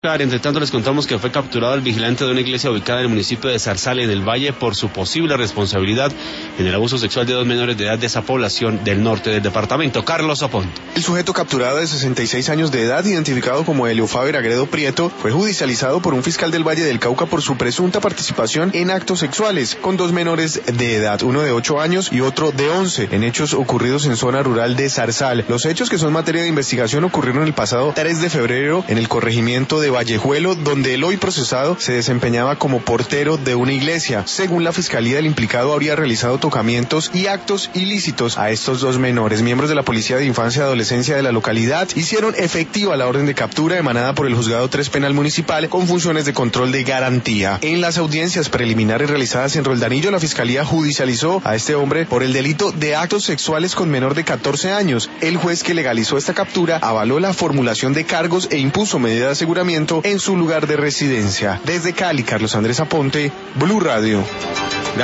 Entre tanto, les contamos que fue capturado el vigilante de una iglesia ubicada en el municipio de Zarzal, en el Valle, por su posible responsabilidad en el abuso sexual de 2 menores de edad de esa población del norte del departamento. Carlos Aponte. El sujeto capturado de 66 años de edad, identificado como Helio Faber Agredo Prieto, fue judicializado por un fiscal del Valle del Cauca por su presunta participación en actos sexuales con 2 menores de edad, uno de 8 años y otro de 11, en hechos ocurridos en zona rural de Zarzal. Los hechos, que son materia de investigación, ocurrieron el pasado 3 de febrero en el corregimiento de Vallejuelo, donde el hoy procesado se desempeñaba como portero de una iglesia. Según la fiscalía, el implicado habría realizado tocamientos y actos ilícitos a estos 2 menores. Miembros de la Policía de Infancia y Adolescencia de la localidad hicieron efectiva la orden de captura emanada por el Juzgado 3 Penal Municipal con funciones de control de garantía. En las audiencias preliminares realizadas en Roldanillo, la fiscalía judicializó a este hombre por el delito de actos sexuales con menor de 14 años. El juez que legalizó esta captura avaló la formulación de cargos e impuso medida de aseguramiento en su lugar de residencia. Desde Cali, Carlos Andrés Aponte, Blue Radio.